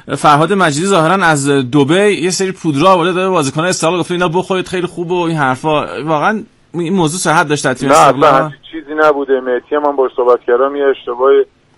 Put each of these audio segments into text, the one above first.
فرهاد مجیدی ظاهرا از دبی یه سری پودرا آورده داره بازیکن‌ها استقلال گفته اینا بخورید خیلی خوبه و این حرفا. واقعا این موضوع صحت داشت در تیم استقلال؟ نه چیزی نبوده. مهدی من باهاش صحبت کردم، یه اشتباه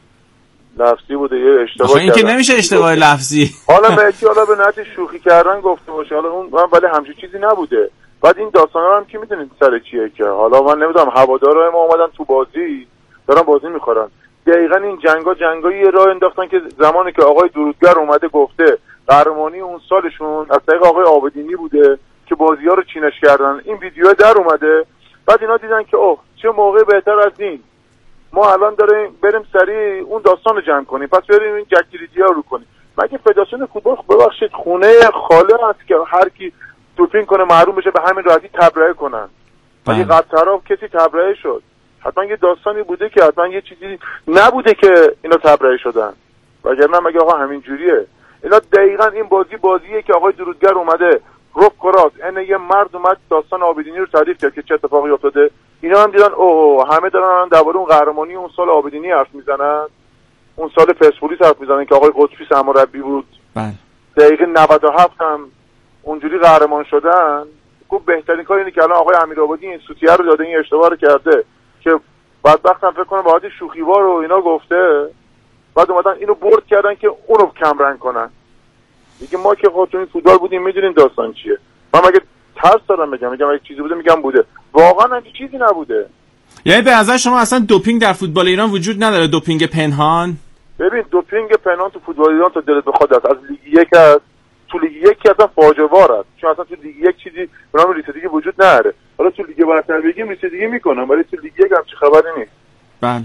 لفظی بوده، یه اشتباه این که نمیشه اشتباه لفظی. حالا مهدی حالا به نتیجه شوخی کردن گفته باشه، حالا اون ولی همچین چیزی نبوده. بعد این داستانا هم کی میدونید سر چیه که حالا من نمیدونم هوادارا ما اومدن تو بازی دارن بازی میخورن. دقیقاً این جنگایی راه انداختن که زمانی که آقای درودگر اومده گفته قهرمانی اون سالشون از طریق آقای عابدینی بوده که بازی‌ها رو چینش کردن. این ویدیو در اومده، بعد اینا دیدن که اوه چه موقع بهتر از این، ما الان داریم بریم سریع اون داستان رو جمع کنیم، پس بریم این جک‌گیری‌ها رو کنیم. مگه فدراسیون فوتبال ببخشید خونه خاله است که هر کی دوپینگ کنه محروم بشه به همین راحتی تبرئه کنن؟ مگه قطرها کسی تبرئه شد؟ حتما یه داستانی بوده که حتما یه چیزی نبوده که اینا تبرئه شدن، وگرنه مگه آقا همین جوریه؟ اینا دقیقاً این بازیه که آقای درودگر اومده رف کراس یه مرد اومد داستان عابدینی رو تعریف کرد که چه اتفاقی افتاده. اینا هم دیدن اوه همه دارن درباره اون قهرمانی اون سال عابدینی حرف میزنن، اون سال پرسپولیس حرف میزنن که آقای قطبی سرمربی بود. بله. دقیقه 97 هم اونجوری قهرمان شدن. گفت بهترین کار اینه که الان آقای امیرآبادی این سوتیه رو داده، این اشتباه رو کرده که بدبختم فکر کنم بعد شوخیوار رو اینا گفته، بعد اومدن اینو برد کردن که اونو کم رنگ کنن. دیگه ما که خودتون فوتبال بودیم میدونین داستان چیه. من مگه ترس دارم میگم اگه چیزی بوده میگم بوده، واقعا هم چیزی نبوده. یعنی به نظر شما اصلا دوپینگ در فوتبال ایران وجود نداره؟ دوپینگ پنهان؟ ببین دوپینگ پنهان تو فوتبال ایران تا دلت بخواد از لیگ 1 است، تو لیگ 1 اصلا فاجعه وار است، چون اصلا تو لیگ 1 چیزی به نام رسیدگی وجود نداره. حالا تو لیگ برتر بگیم رسیدگی میکنن ولی تو لیگ 1 هم چه خبری نیست. بله.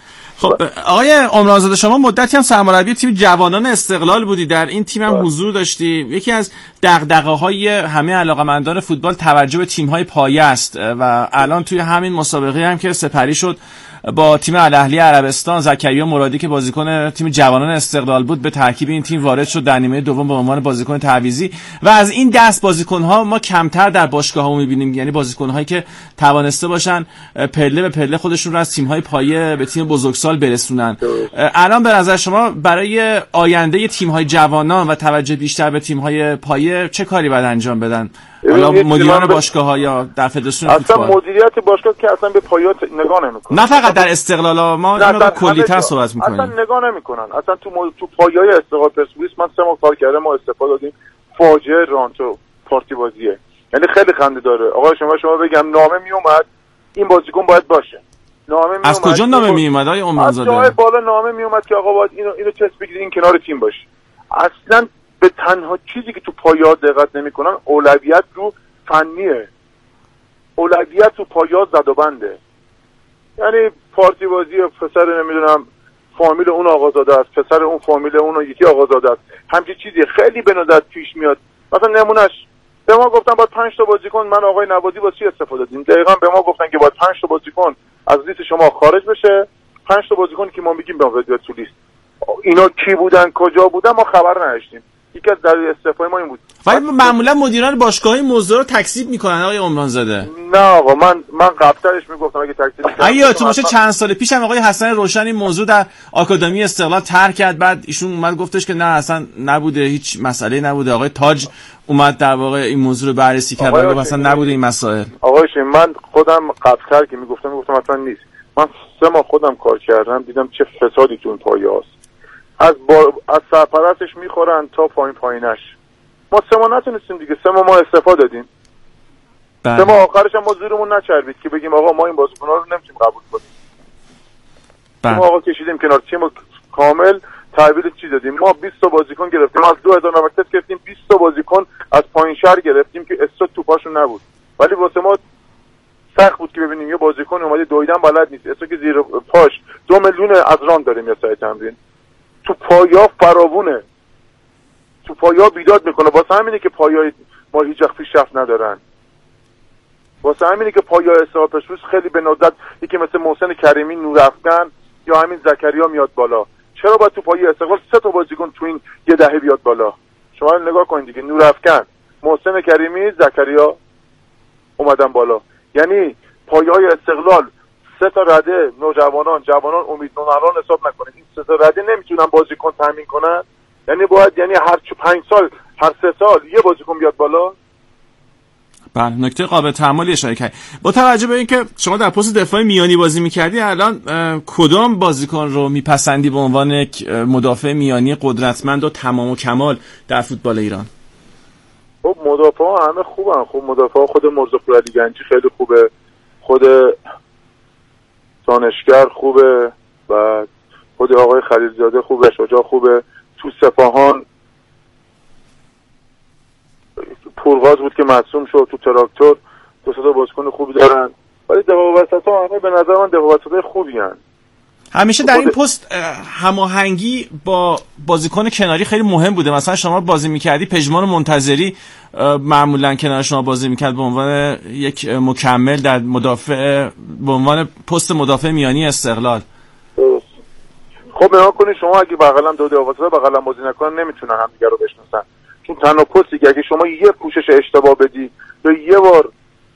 خب آقای عمرانزاده شما مدتی هم سرمربی تیم جوانان استقلال بودی، در این تیم هم حضور داشتی. یکی از دغدغه‌های همه علاقه‌مندان فوتبال توجه به تیم‌های پایه است و الان توی همین مسابقه هم که سپری شد با تیم الاهلی عربستان، زکریا مرادی که بازیکن تیم جوانان استقلال بود به ترکیب این تیم وارد شد در نیمه دوم به عنوان بازیکن تعویضی و از این دست بازیکن‌ها ما کمتر در باشگاه‌ها می‌بینیم، یعنی بازیکن‌هایی که توانسته باشن پله به پله خودشون رو از تیم‌های پایه به تیم بزرگسال برسونن. الان به نظر شما برای آینده تیم‌های جوانان و توجه بیشتر به تیم‌های پایه چه کاری باید انجام بدن؟ حالا مدیران باشگاه‌ها یا در فدراسیون فوتبال؟ اصلا مدیریت باشگاه که اصلا به پایات نگاه نمی‌کنه. نه فقط در استقلال، ما اینو کلی‌تر صحبت می‌کنیم. اصلا نگاه نمی‌کنن. اصلا تو پایه‌های استقلال پرسپولیس من 3 ماه کار کردم، ما استفاده دادیم. فاجعه رانتو پارتی بازیه. یعنی خیلی خنده داره. آقا شما بگم نامه میومد این بازیکن باید باشه. نامه میومد. از کجا نامه میومد آقای عمرانزاده؟ از جای بالا نامه میومد که آقا باید اینو چسب بگیرید این کنار تیم باشه. اصلا به تنها چیزی که تو پایه‌ها دقت نمی‌کنن اولویت رو فنیه، اولویت تو پایات زد و بنده. یعنی پارتی بازی پسر نمیدونم فامیل اون آقازاده است، پسر اون فامیل اون یکی آقازاده است، همچین چیزی خیلی به ندرت پیش میاد. مثلا نمونهش به ما گفتن باید 5 تا بازیکن، من آقای نوادی با چی استفاده دادیم؟ دقیقاً به ما گفتن که باید 5 تا بازیکن از لیست شما خارج بشه، 5 تا بازیکن که ما میگیم به تو لیست. اینا کی بودن کجا بودن ما خبر نداشتیم. یکی از دلایل استعفای ما این بود. ولی معمولا مدیران باشگاهی موضوع رو تکذیب میکنن آقای عمرانزاده. نه آقا من قبلترش میگفتم اگه تکذیب میکنن. یادتون باشه چند سال پیش هم آقای حسن روشن این موضوع در آکادمی استقلال طرح کرد، بعد ایشون اومد گفتش که نه اصلا نبوده، هیچ مسئله نبوده. آقای تاج اومد در واقع این موضوع رو بررسی کرد و گفت اصلا نبوده این مسائل. آقای من خودم قبلتر که میگفتم اصلا نیست. من 3 ماه خودم کار کردم، دیدم چه فسادی تو اون پایه‌است. از سرپرستش میخورن تا پایینش. ما 3 ماه نتونستیم دیگه، 3 ماه ما استفاده دادیم. 3 ماه آخرش هم ما زورمون نچربید که بگیم آقا ما این بازیکن‌ها رو نمیتونیم قبول کنیم. ما آقا کشیدیم کنار تیم کامل تحویل چی دادیم. ما 20 تا بازیکن گرفتیم، از 2000 نوکت گرفتیم، 20 تا بازیکن از پایین شهر گرفتیم که استاد توپاشون نبود. ولی واسه ما سخت بود که ببینیم یه بازیکن اومده دویدن بلد نیست، استاد که زیر پاش 2 میلیون از ران داریم یا سایه تمرین. تو پایا فراوونه، تو پایا بیداد میکنه. واسه همینه که پایای ما هیچ وقت پیشرفت ندارن. واسه همینه که پایای استقلال پرسپولیس خیلی به ندرت یکی مثل محسن کریمی، نورافکن یا همین زکریا میاد بالا. چرا باید تو پایای استقلال 3 تا بازیکن تو این یه دهه بیاد بالا؟ شما نگاه کنید دیگه، نورافکن، محسن کریمی، زکریا اومدن بالا. یعنی پایای استقلال 3 تا رده نوجوانان، جوانان، امید نونالان حساب نکنید. این 3 تا رده نمیتونن بازیکن تامین کنن. یعنی باید هر 5 سال هر 3 سال یه بازیکن بیاد بالا. بله، نکته قابل تأملی اشاره کردید. با توجه به اینکه شما در پست دفاع میانی بازی می‌کردی، الان کدام بازیکن رو میپسندی به عنوان یک مدافع میانی قدرتمند و تمام و کمال در فوتبال ایران؟ خب مدافعا همه خوبن. خب مدافع خود مرزاپور علیگنجی خیلی خوبه، خود دانشگر خوبه و خود آقای خلیلزاده خوبه، شجاع خوبه. تو سپاهان پورغاز بود که مصدوم شد، تو تراکتور 2 تا بازیکن خوبی دارن، ولی دفاع وسطا همه به نظر من دفاع وسطای خوبی هن. همیشه در این پست هماهنگی با بازیکن کناری خیلی مهم بوده. مثلا شما بازی میکردی، پژمان منتظری معمولا کنار شما بازی میکرد به عنوان یک مکمل در مدافع، به عنوان پست مدافع میانی استقلال. خب نگاه کنید شما اگه بغلم دو دفاع وسط بغلم بازی نکنن نمیتونن همدیگه رو بشناسن، چون تنها پستی که اگه شما یه پوشش اشتباه بدی یا یه بار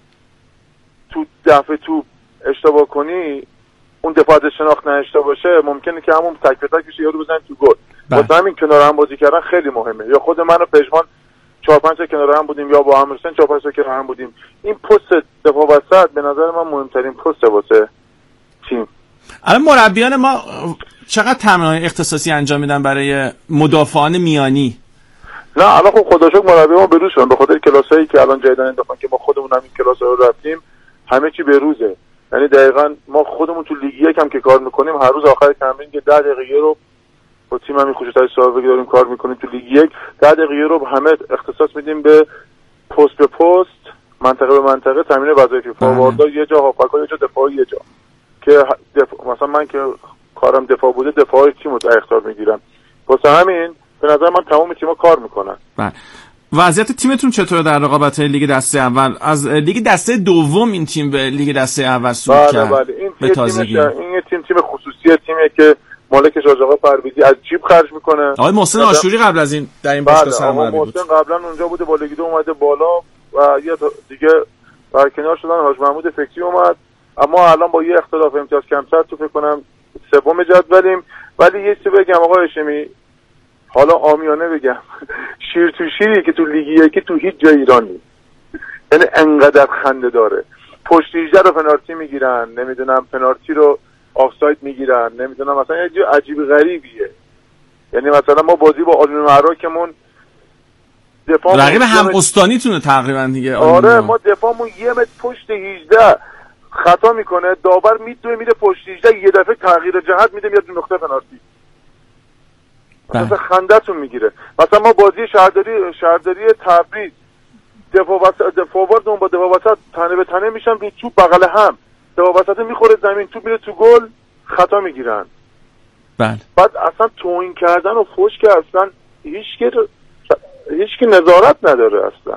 تو دفع تو اشتباه کنی، اون دفاع شناخت نشته باشه، ممکنه که همون تک به تک بشه یارو بزنن تو گل. واسه همین کنار هم بازی کردن خیلی مهمه. یا خود من و پژمان 4-5 تا کنار هم بودیم، یا با امیرحسین 4-5 تا کنار هم بودیم. این پست دفاع وسط به نظر من مهمترین پست واسه تیم. الان مربیان ما چقدر تمرینات اختصاصی انجام میدن برای مدافعان میانی؟ نه الان خب خدا شکر مربی ما بروز شدن، به خاطر کلاسایی که الان جدیدن انداختن که ما خودمون هم این کلاس‌ها رو رفتیم، همه چی بروزه. یعنی دقیقاً ما خودمون تو لیگ 1 هم که کار میکنیم، هر روز آخر تمرین که 10 دقیقه رو با تیم همین خوشتای صاحبی داریم کار میکنیم تو لیگ 1، 10 دقیقه رو همه اختصاص میدیم به پست به پست، منطقه به منطقه، تمرین وظایفی، فورواردا یه جا، هافبک‌ها یه جا، دفاع یه جا، که مثلا من که کارم دفاع بوده دفاع تیمو اختیار میگیرم. واسه همین به نظر من تمام تیم‌ها کار میکنن. بله. وضعیت تیمتون چطوره در رقابت لیگ دسته اول؟ از لیگ دسته دوم این تیم به لیگ دسته اول صعود کرد. بله این تیم خصوصیه، تیمیه که مالکش آقا پرویزی از جیب خرج میکنه. آقای محسن آشوری قبل از این در این باشگاه سرمربی بود. محسن قبلا اونجا بوده، با لیگ 2 اومده بالا و یه دیگه برکنار شدن. حاج محمود فکری اومد، اما الان با یه اختلاف امتیاز کمتر تو فکر کنم سوم جدولیم. ولی یه چیزی بگم آقا هاشمی، حالا عامیانه بگم، شیر تو شیری که تو لیگ 1 تو هیچ جای ایران نیست. یعنی انقدر خنده داره. پشت 18 رو پنالتی میگیرن، نمیدونم پنالتی رو آفساید میگیرن، نمیدونم مثلا یه جو عجیب غریبیه. یعنی مثلا ما بازی با آلومینیوم عراقمون دفاع رقیب هم استانیتونه تقریبا دیگه. آره ما دفاعمون 1 متر پشت 18 خطا میکنه، داور میدوه میره پشت 18 یه دفعه تغییر جهت میده میاد نقطه پنالتی. مثلا خنده‌تون میگیره. مثلا ما بازی شهرداری تبریز دفاعوار با دفاع وسط تنه به تنه میشن رو توپ بغل هم، دفاع وسط میخوره زمین، توپ میره تو گل، خطا میگیرن. بله. بعد اصلا توهین کردن و فحش که اصلا هیچ کی نظارت نداره اصلا.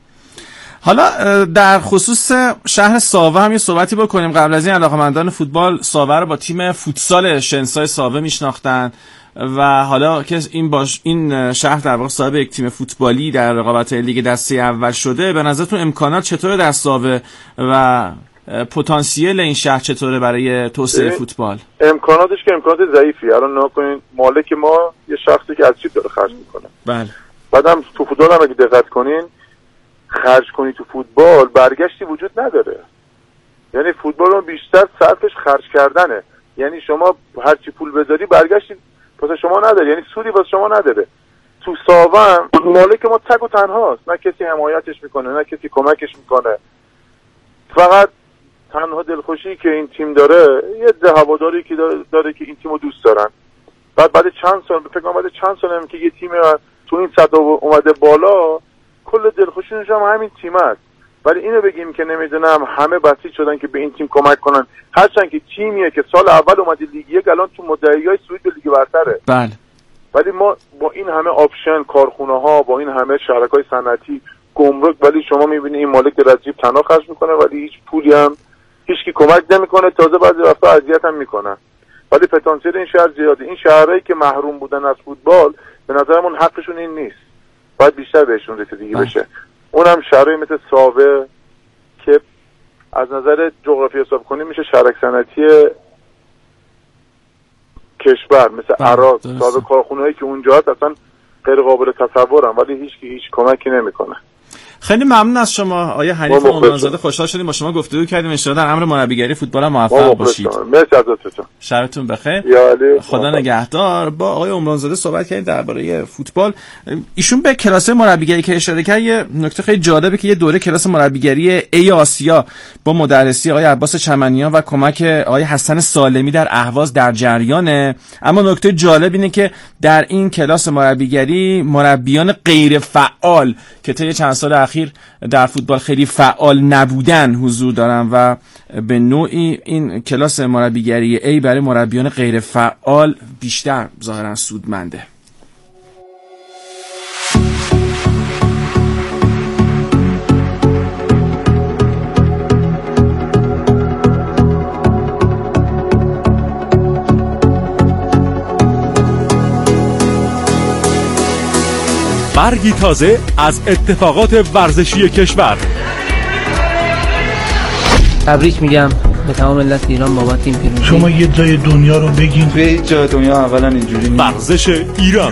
حالا در خصوص شهر ساوه هم یه صحبتی بکنیم. قبل از این علاقه‌مندان فوتبال ساوه رو با تیم فوتسال شنسای ساوه میشناختن و حالا که این شهر در واقع صاحب یک تیم فوتبالی در رقابت لیگ دسته اول شده، به نظرتون امکانات چطوره در ساوه و پتانسیل این شهر چطوره برای توسعه فوتبال؟ امکاناتش که امکانات ضعیفی. الان نگاه کنین مالک ما یه شخصی که از چیپ داره خرج میکنه. بله. بعدم تو فوتبال هم اگه دقت کنین، خرج کنی تو فوتبال برگشتی وجود نداره. یعنی فوتبال رو بیشتر صرفش خرج کردنه. یعنی شما هر چی پول بذاری برگشتی واسه شما نداره، یعنی سودی واسه شما نداره. تو ساوه مالک ما تک و تنهاست، نه کسی حمایتش میکنه نه کسی کمکش میکنه. فقط تنها دلخوشی که این تیم داره یه هواداری که داره که این تیمو دوست دارن. بعد چند سال فکر کنم بعد چند سال هم که یه تیم تو این سطح اومده بالا، کل دلخوشیش هم همین تیم است. ولی اینو بگیم که نمیدونم همه بسیج شدن که به این تیم کمک کنن، هرچند که تیمیه که سال اول اومده لیگ 1 الان تو مدعیای صعود به لیگ برتره. بله. ولی ما با این همه آپشن، کارخونه‌ها، با این همه شرکای صنعتی، گمرک، ولی شما میبینی این مالک در جیب تنها خرج میکنه ولی هیچ پولی هم هیچکی کمک نمیکنه، تازه بعضی وقتا اذیت هم میکنن. ولی پتانسیل این شهر زیاده. این شهرهایی که محروم بودن از فوتبال به نظرمون حقشون این نیست، باید بیشتر بهشون رسیدگی بشه. اونم شهرهایی مثل ساوه که از نظر جغرافی حساب کنیم میشه شرک صنعتی کشور، مثل عراق، ساوه کارخونه‌ای که اونجا هست اصلا غیر قابل تصورن، ولی هیچ کمکی نمیکنه. خیلی ممنون از شما آقای حنیف عمرانزاده، خوشحال شدیم با شما گفتگو کردیم. ان شاءالله در امر مربیگری فوتبال هم موفق باشید. مرسی ازتون. شبتون بخیر. خدا نگهدار. با آقای عمرانزاده صحبت کردیم درباره فوتبال. ایشون به کلاس مربیگری که اشاره کرد، یه نکته خیلی جالبه که یه دوره کلاس مربیگری ای آسیا با مدرسی آقای عباس چمنیان و کمک آقای حسن سالمی در اهواز در جریانه. اما نکته جالب اینه که در این کلاس مربیگری مربیان غیر فعال که طی چند سال اخیر در فوتبال خیلی فعال نبودن حضور دارن و به نوعی این کلاس مربیگری ای برای مربیان غیر فعال بیشتر ظاهرا سودمنده. برگی تازه از اتفاقات ورزشی کشور. تبریک میگم به تمام ملت ایران بابت این پیروزی. شما یه جای دنیا رو بگین. توی هیچ جای دنیا اولا اینجوری نیست. ورزش ایران.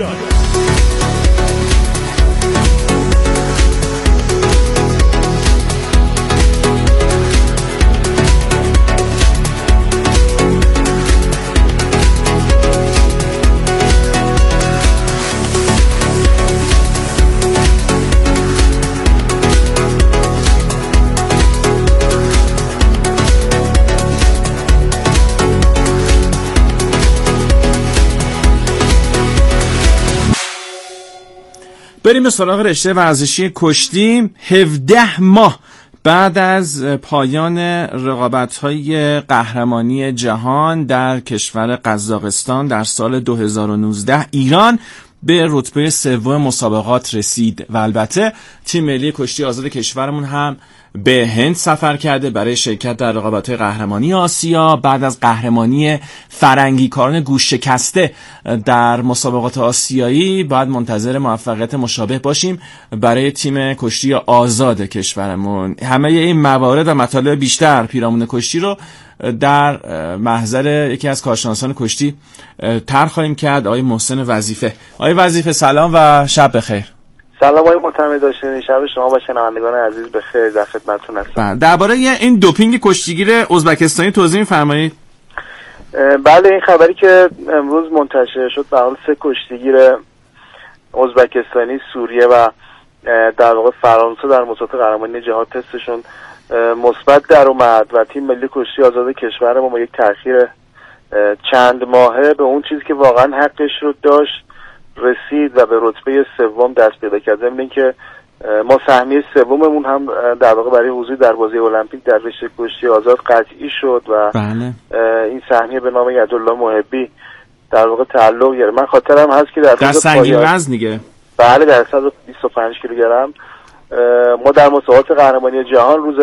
بریم به سراغ رشته ورزشی کشتی. 17 ماه بعد از پایان رقابت‌های قهرمانی جهان در کشور قزاقستان در سال 2019 ایران به رتبه سوم مسابقات رسید و البته تیم ملی کشتی آزاد کشورمون هم به هند سفر کرده برای شرکت در رقابت‌های قهرمانی آسیا. بعد از قهرمانی فرنگیکاران گوش شکسته در مسابقات آسیایی باید منتظر موفقیت مشابه باشیم برای تیم کشتی آزاد کشورمون. همه این موارد و مطالب بیشتر پیرامون کشتی رو در محضر یکی از کارشناسان کشتی طرح خواهیم کرد، آقای محسن وظیفه. آقای وظیفه سلام و شب بخیر. سلام آقای معتمد داشتین، شب شما و شنوندگان عزیز بخیر، در خدمتتون هستم. درباره این دوپینگ کشتیگیر ازبکستانی توضیح می‌فرمایید؟ بله، این خبری که امروز منتشر شد به حال 3 کشتیگیر ازبکستانی، سوریه و در واقع فرانسه در مسابقات قهرمانی جهان تستشون مثبت در اومد و تیم ملی کشتی آزاد کشور ما با یک تأخیر چند ماهه به اون چیزی که واقعا حقش رو داشت رسید و به رتبه سوم دست پیدا کرد. ضمن اینکه ما سهمیه سوممون هم در واقع برای حضور در بازی المپیک در رشته کشتی آزاد قطعی شد و بله. این سهمیه به نام یدالله محبی در واقع تعلق گرفت. من خاطرم هست که در سنگین وزن دیگه، بله، در 125 کیلوگرم ما در مسابقات قهرمانی جهان روز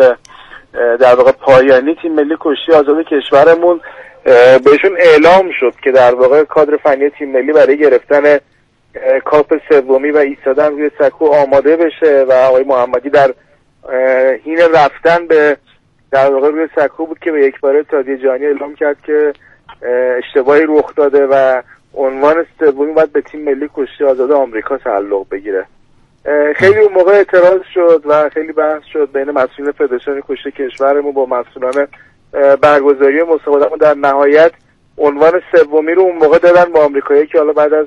در واقع پایانی تیم ملی کشتی آزاد کشورمون بهشون اعلام شد که در واقع کادر فنی تیم ملی برای گرفتن کاپ سومی و ایستادن روی سکو آماده بشه و آقای محمدی در حین رفتن به در واقع روی سکو بود که به یک باره اتحادیه جهانی اعلام کرد که اشتباهی رخ داده و عنوان سومی باید به تیم ملی کشتی آزاد آمریکا تعلق بگیره. خیلی اون موقع اعتراض شد و خیلی بحث شد بین مسئولین فدراسیون کشتی کشورمون با مسئولان برگزاری مسابقات، اما در نهایت عنوان سومی رو اون موقع دادن به آمریکایی که حالا بعد از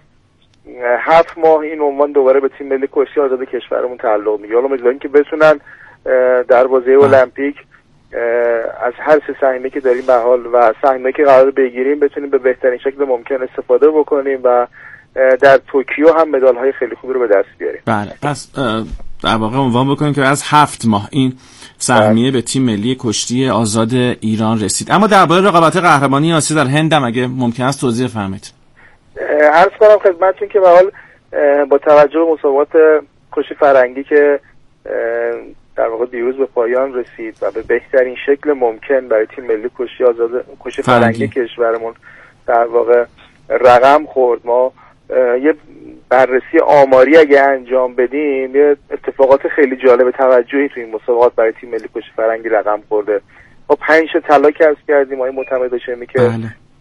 7 ماه این عنوان دوباره به تیم ملی کشتی آزاد کشورمون تعلق میگیره. حالا امیدواریم که بتونن در بازی المپیک از هر 3 سهمیه که داریم به حال و سهمیه که قرار بگیریم بتونیم به بهترین شکل ممکن استفاده بکنیم و در توکیو هم مدال‌های خیلی خوبی رو به دست بیاریم. بله، پس در واقع عنوان بکنیم که از 7 ماه این سهمیه به تیم ملی کشتی آزاد ایران رسید. اما درباره رقابت قهرمانی آسیا در هند هم اگه ممکن است توضیح فرمایید. عرض کنم خدمتتون که به حال با توجه به مسابقات کشتی فرنگی که در واقع دیروز به پایان رسید و به بهترین شکل ممکن برای تیم ملی کشتی آزاد کشتی فرنگی کشورمون در واقع رقم خورد، ما یه بررسی آماری اگه انجام بدیم یه اتفاقات خیلی جالب توجهی توی این مسابقات برای تیم ملی کشتی فرنگی رقم خورده. ما 5 طلا کسب کردیم. آقای معتمد هاشمی که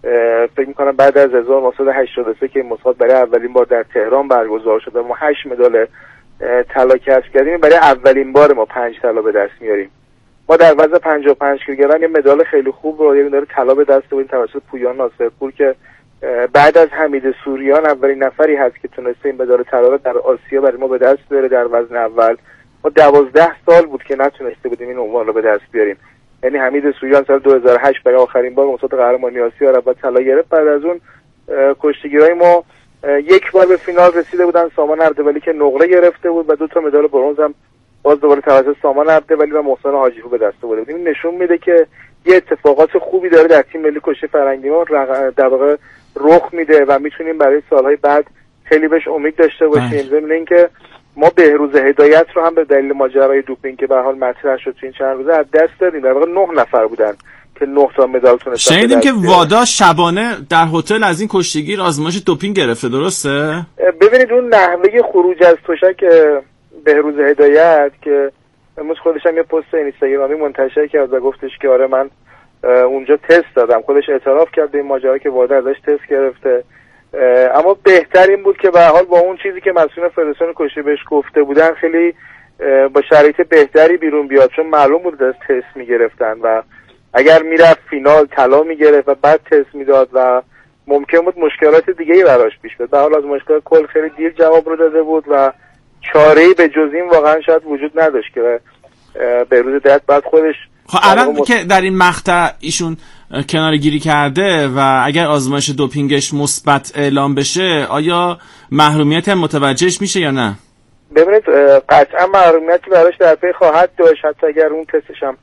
فکر میکنم بعد از 1983 که این مسابقات برای اولین بار در تهران برگزار شد و ما 8 مدال طلا کسب کردیم، برای اولین بار ما 5 طلا به دست میاریم. ما در وزن 55 کیلوگرم یه مدال خیلی خوب رو، یه مدال طلا به دست آوردیم توسط پویان ناصرپور که بعد از حمید سوریان اولین نفری هست که تونسته این مدال طلا رو در آسیا برای ما به دست بیاره در وزن اول. ما 12 سال بود که نتونسته بودیم این عنوان رو به دست بیاریم. یعنی حمید سوریان سال 2008 برای آخرین بار مسابقات قهرمانی آسیا رو طلا گرفت. بعد از اون کشتیگیرای ما یک بار به فینال رسیده بودن، سامان اردبیلی که نقره گرفته بود و 2 تا مدال برنز هم باز دوباره توسط سامان اردبیلی و محسن حاجی‌پور به دست آورده بود. این نشون میده که یه اتفاقات خوبی داره در تیم ملی کشتی فرنگی ما در واقع رخ میده و میتونیم برای سالهای بعد خیلی بهش امید داشته باشیم. ضمن اینکه ما بهروز هدایت رو هم به دلیل ماجرای دوپینگ که به هر حال مطرح شد تو این چند روزه از دست دادیم. در واقع 9 نفر بودن که 9 تا مدال تونستن. شنیدیم که وادا شبانه در هتل از این کشتیگیر آزمایش دوپینگ گرفته، درسته؟ ببینید اون نحوه خروج از تشک بهروز هدایت که امروز خودش هم یه پست اینستاگرامی منتشر کرد و گفتش که آره من اونجا تست دادم، خودش اعتراف کرد به این ماجرا که وادا ازش تست گرفته. اما بهتر این بود که به هر حال با اون چیزی که مسئول فدراسیون کشتی بهش گفته بودن خیلی با شرایط بهتری بیرون بیاد، چون معلوم بود از تست میگرفتن و اگر میرفت فینال طلا میگرفت و بعد تست میداد و ممکن بود مشکلات دیگه‌ای براش پیش بیاد. به هر حال از مشکلات کل خیلی دیر جواب رو داده بود و چاره‌ای به جز این واقعا شاید وجود نداشت که بهروز هدایت بعد خودش. خب الان که در این مقطع ایشون کناره‌گیری کرده و اگر آزمایش دوپینگش مثبت اعلام بشه آیا محرومیت هم متوجهش میشه یا نه؟ ببینید قطعا محرومیتی براش در پی خواهد داشت، حتی اگر اون تستش هم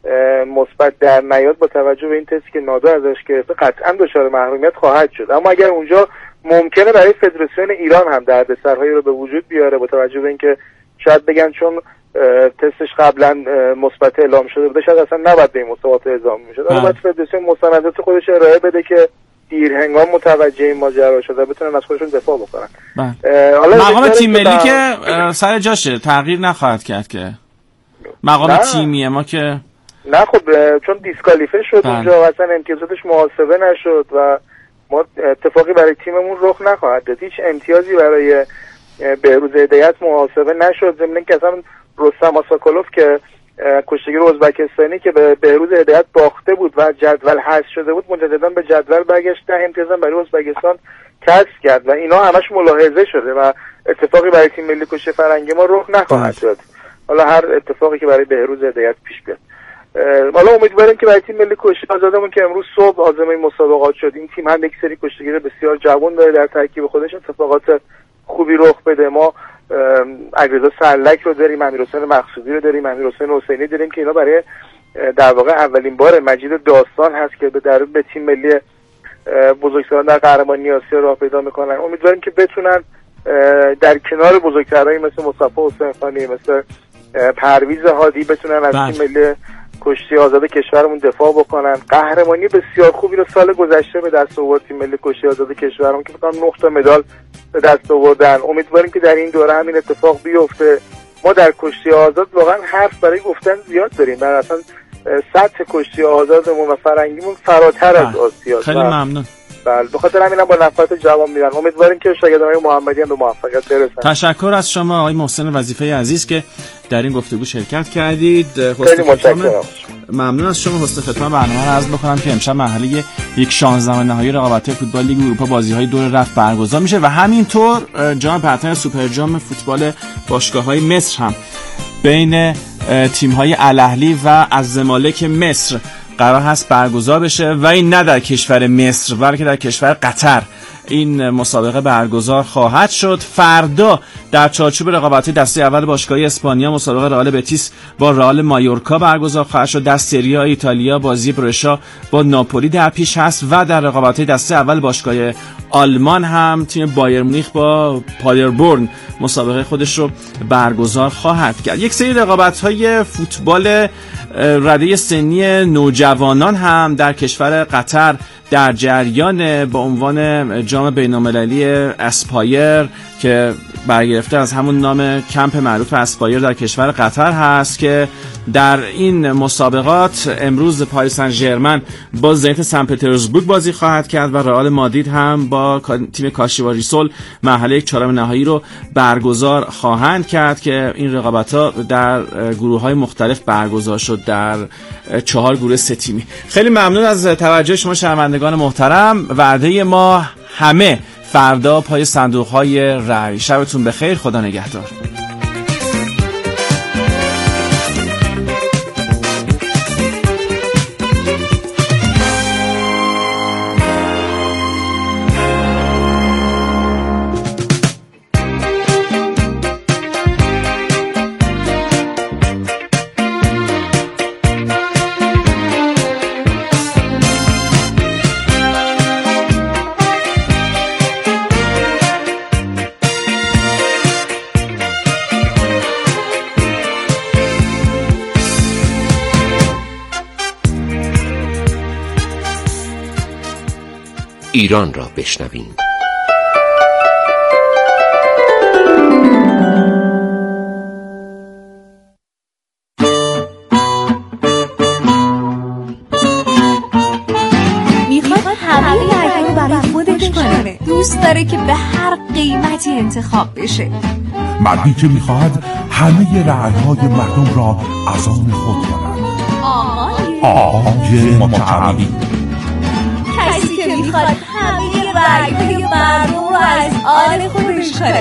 مثبت در نیاد با توجه به این تستی که نادا ازش گرفته قطعا دچار محرومیت خواهد شد. اما اگر اونجا ممکنه برای فدراسیون ایران هم دردسرهایی رو به وجود بیاره با توجه به اینکه شاید بگن چون تستش قبلا مثبت اعلام شده بوده شاید اصلا نباید به این مسابقات اعزام میشد. البته فدراسیون مستندات خودش ارائه بده که دیر هنگام متوجه این ماجرا شده بتونن از خودشون دفاع بکنن. مقام تیم ملی که سر جاشه تغییر نخواهد کرد که مقام تیمی ما که نه خب چون دیسکالیفه شد اونجا اصلا امتیازاتش محاسبه نشد و ما اتفاقی برای تیممون رخ نخواهد داد. هیچ امتیازی برای بهروز هدایت محاسبه نشد. ضمن اینکه اصلا رستم آساکولوف که کشتیگیر ازبکستانی که به بهروز هدایت باخته بود و جدول حذف شده بود مجددا به جدول برگشت، 10 امتیاز برای ازبکستان کسب کرد و اینا همش ملاحظه شده و اتفاقی برای تیم ملی کشتی فرنگی ما رخ نخواهد داد. حالا هر اتفاقی که برای بهروز هدایت پیش بیاد. حالا امیدواریم که برای تیم ملی کشتی آزادمون که امروز صبح عازم این مسابقات شد، این تیم هم یک سری کشتیگیر بسیار جوان داره در ترکیب خودش، اتفاقات خوبی رخ بده. ما علیرضا سرلک رو داریم، امیرحسین مقصودی رو داریم، امیرحسین حسینی داریم که اینا برای در واقع اولین بار مجید داستان هست که به تیم ملی بزرگسالان در قهرمانی آسیا راه پیدا میکنن. امیدواریم که بتونن در کنار بزرگترایی مثل مصطفی حسین خانی، مثل پرویز هادی بتونن از تیم ملی کشتی آزاد کشورمون دفاع بکنن. قهرمانی بسیار خوبی رو سال گذشته به دست آورد تیم ملی کشتی آزاد کشورمون که فقط 9 تا مدال به دست آوردن. امیدواریم که در این دوره همین اتفاق بیفته. ما در کشتی آزاد واقعا حرف برای گفتن زیاد داریم. در اصلا سطح کشتی آزادمون و فرنگیمون فراتر از آسیاست. خیلی ممنون. بله به خاطر همینم با نفرت جواب میدن. امیدواریم که شاگردان محمدی هم به موفقیت برسن. تشکر از شما آقای محسن وظیفه عزیز که در این گفتگو شرکت کردید. خیلی متشکرم. ممنون از شما. حسن ختام برنامه رو عرض بکنم که امشب مرحله یک 16 نهایی رقابت‌های فوتبال لیگ اروپا بازی‌های دور رفت برگزار میشه و همینطور جام پرتن سوپر جام فوتبال باشگاه‌های مصر هم بین تیم‌های الاهلی و الزمالک مصر قرار هست برگزار بشه و این نه در کشور مصر بلکه در کشور قطر این مسابقه برگزار خواهد شد. فردا در چارچوب رقابت‌های دسته اول باشگاهی اسپانیا مسابقه رئال بتیس با رئال مایورکا برگزار خواهد شد. در سری آ ایتالیا بازی برشا با ناپولی در پیش هست و در رقابت‌های دسته اول باشگاه آلمان هم تیم بایر مونیخ با پادربورن مسابقه خودش رو برگزار خواهد کرد. یک سری رقابت‌های فوتبال رده سنی نوجوانان هم در کشور قطر در جریان با عنوان جام بین‌المللی اسپایر که برگرفته از همون نام کمپ معروف اسپایر در کشور قطر هست که در این مسابقات امروز پاریس سن ژرمن با زنیت سن پترزبورگ بازی خواهد کرد و رئال مادرید هم با تیم کاشیواری سول مرحله 1/4 نهایی رو برگزار خواهند کرد که این رقابت‌ها در گروه‌های مختلف برگزار شد در 4 گروه 3 تیمی. خیلی ممنون از توجه شما شنوندگان محترم. وعده ما همه فردا پای صندوق‌های رای. شبتون بخیر، خدا نگهدار. ایران را بشنویم. میخواد همه رأی‌ها رو برای خودش کنه. دوست داره که به هر قیمتی انتخاب بشه. مردی که میخواهد همه رأی‌های مردم را از آن خود کند. آقای متعالی. کسی که میخواد همه رأی‌های مردم رو از آن خودش کنه.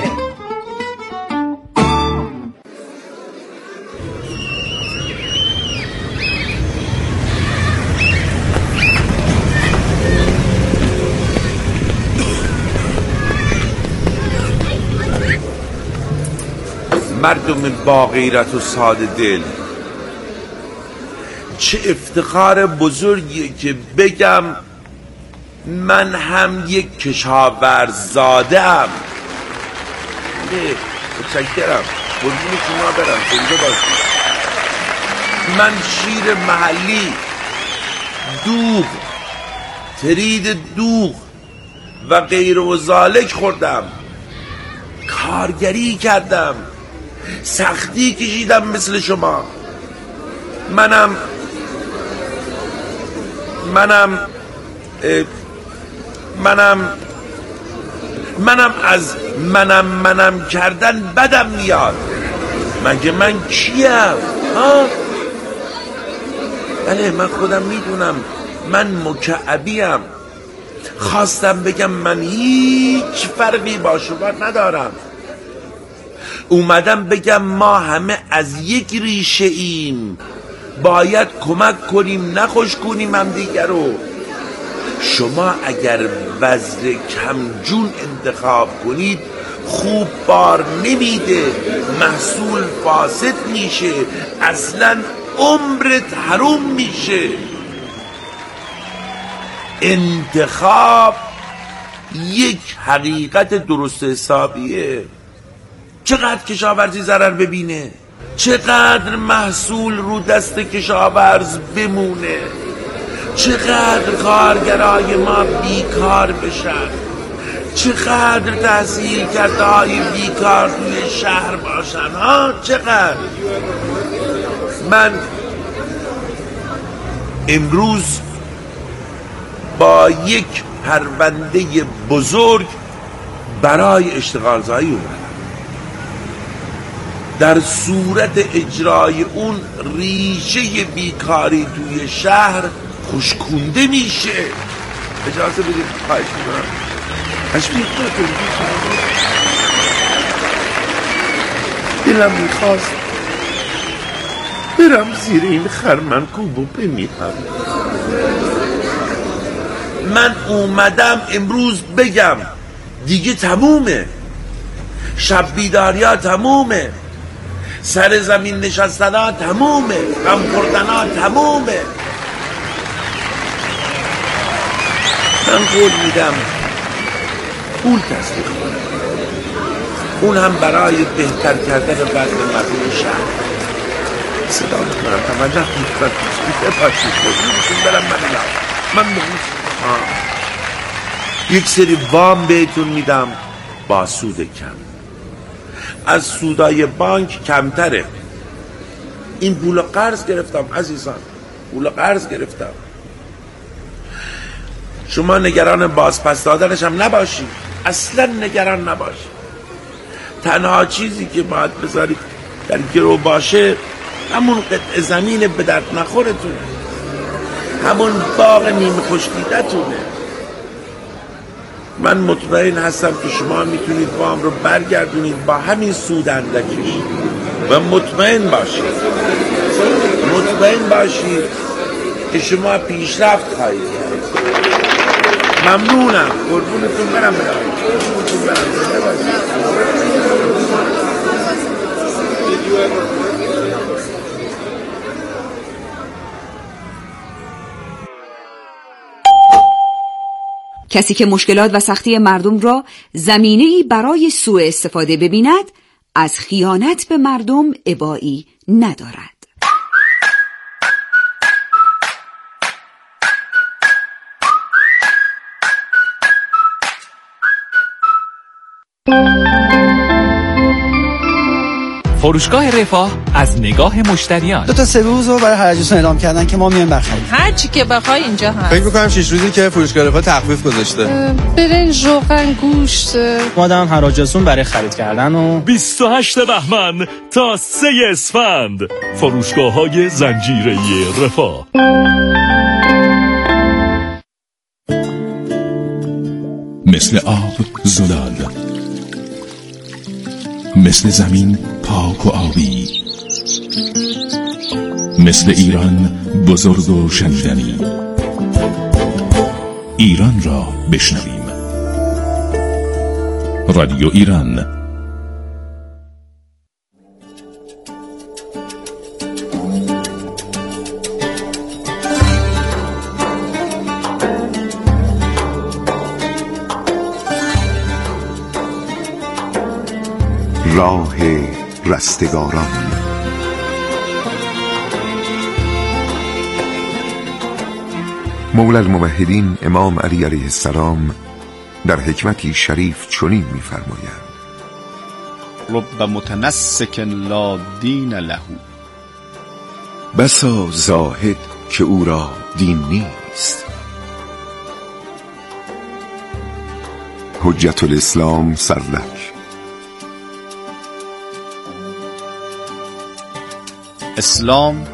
مردم با غیرت و ساده دل، چه افتخار بزرگیه که بگم من هم یک کشاورزاده ام. متشکرم، قربون شما برم، زنده باشید. من شیر محلی، دوغ، ترید دوغ و غیر و ذالک خوردم، کارگری کردم، سختی کشیدم مثل شما. منم از منم کردن بدم میاد. مگه من کیم؟ بله من خودم میدونم من مکعبیم. خواستم بگم من هیچ فرقی با شما ندارم. اومدم بگم ما همه از یک ریشه ایم، باید کمک کنیم نخوش کنیم هم دیگر رو. شما اگر وزر کمجون انتخاب کنید خوب بار نمیده، محصول فاسد میشه، اصلا عمرت حروم میشه. انتخاب یک حقیقت درست حسابیه. چقدر کشاورزی ضرر ببینه، چقدر محصول رو دست کشاورز بمونه، چقدر کارگرای ما بیکار بشن، چقدر تحصیل کرده های بیکار توی شهر باشن. چقدر. من امروز با یک پرونده بزرگ برای اشتغالزایی اومدم. در صورت اجرای اون ریشه بیکاری توی شهر خوشکونده میشه. اجازه بدید خواهش میکنم. دلم میخواست برم زیر این خرمنکوب و بمیرم. من اومدم امروز بگم دیگه تمومه، شب بیداریا تمومه، سر زمین نشستن ها تمومه، غم خوردن ها تمومه. من قول میدم پول تصدیق کنم، اون هم برای بهتر کردن وضع مردم شهر. صدا میکنم توجه میکنم باشید باشید برم من یک سری وام بهتون میدم با سود کم. از سودای بانک کمتره. این پول قرض گرفتم عزیزان، پول قرض گرفتم. شما نگران بازپس دادنش هم نباشید، اصلا نگران نباشید. تنها چیزی که باید بذارید در گرو باشه همون قطع زمین به درد نخورتونه، همون باغ نیمه خوش‌دیدتونه. من مطمئن هستم که شما میتونید وام رو برگردونید با همین سود اندکی و مطمئن باشید که شما پیشرفت خواهید کرد. ممنونم، قربونتون برم. کسی که مشکلات و سختی مردم را زمینه‌ای برای سوء استفاده ببیند، از خیانت به مردم ابایی ندارد. فروشگاه رفاه از نگاه مشتریان 2 روز رو برای حراجتون اعلام کردن که ما میایم بخریم. هر چی که بخوای اینجا هست. فکر می‌کنم 6 روزی که فروشگاه رفاه تخفیف گذاشته. برنج، روغن، گوشت. مادام حراجتون برای خرید کردن و 28 بهمن تا 3 اسفند فروشگاه‌های زنجیره‌ای رفاه. مثل آب زلال، مثل زمین پاک و آبی، مثل ایران بزرگ و شنیدنی. ایران را بشنویم. رادیو ایران. راه رستگاران. مولا الموحدین امام علی علیه السلام در حکمتی شریف چنین می‌فرمایند: رب متنسک لا دین له. بسا زاهد که او را دین نیست. حجت الاسلام سرلک. اسلام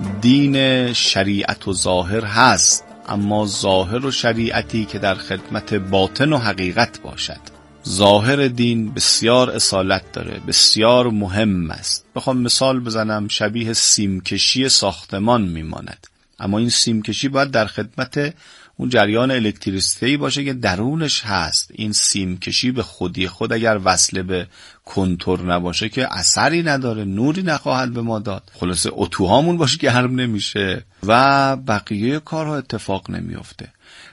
دین شریعت و ظاهر هست، اما ظاهر و شریعتی که در خدمت باطن و حقیقت باشد. ظاهر دین بسیار اصالت داره، بسیار مهم است. بخوام مثال بزنم، شبیه سیمکشی ساختمان میماند، اما این سیمکشی باید در خدمت اون جریان الکتریسیته‌ای باشه که درونش هست. این سیمکشی به خودی خود اگر وصله به کنتور نباشه که اثری نداره، نوری نخواهد به ما داد. خلاصه اتوهامون باشه که گرم نمیشه و بقیه کارها اتفاق نمیفته.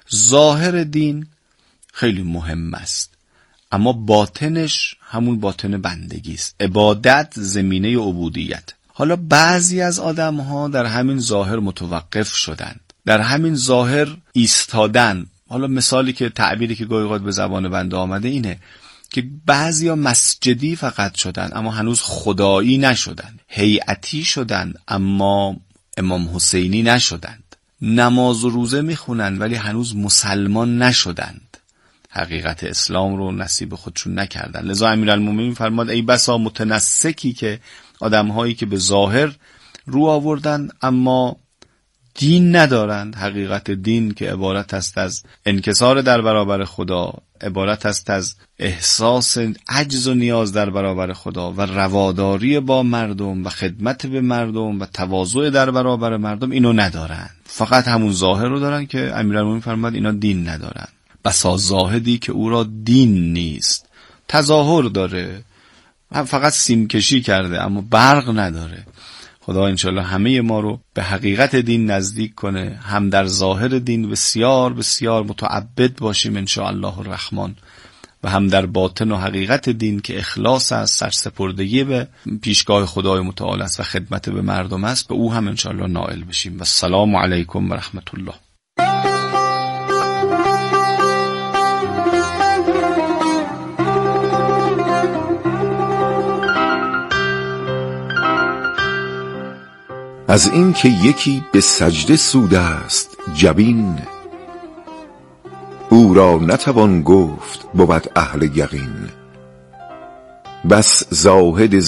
ظاهر دین خیلی مهم است، اما باطنش همون باطن بندگی است. عبادت زمینه عبودیت. حالا بعضی از آدم‌ها در همین ظاهر متوقف شدند، در همین ظاهر ایستادن. حالا مثالی که تعبیری که گاهی اوقات به زبان بنده آمده اینه که بعضیا مسجدی فقط شدن اما هنوز خدایی نشدن، هیئتی شدن اما امام حسینی نشدند، نماز و روزه میخونن ولی هنوز مسلمان نشدند، حقیقت اسلام رو نصیب خودشون نکردن. لذا امیرالمومنین فرماد ای بسا متنسکی که آدم‌هایی که به ظاهر رو آوردن اما دین ندارند. حقیقت دین که عبارت است از انکسار در برابر خدا، عبارت است از احساس عجز و نیاز در برابر خدا و رواداری با مردم و خدمت به مردم و تواضع در برابر مردم، اینو ندارند. فقط همون ظاهر رو دارن که امیرالمومنین فرماد اینا دین ندارن. بسا زاهدی که او را دین نیست، تظاهر داره، فقط سیمکشی کرده اما برق نداره. خدا انشالله همه ما رو به حقیقت دین نزدیک کنه، هم در ظاهر دین بسیار بسیار متعبد باشیم انشاءالله الرحمن، و هم در باطن و حقیقت دین که اخلاص است، سرسپردگی به پیشگاه خدای متعال است و خدمت به مردم است، به او هم انشاءالله نائل بشیم. و السلام علیکم و رحمت الله. از این که یکی به سجده سوده است جبین، او را نتوان گفت بود اهل یقین. بس زاهد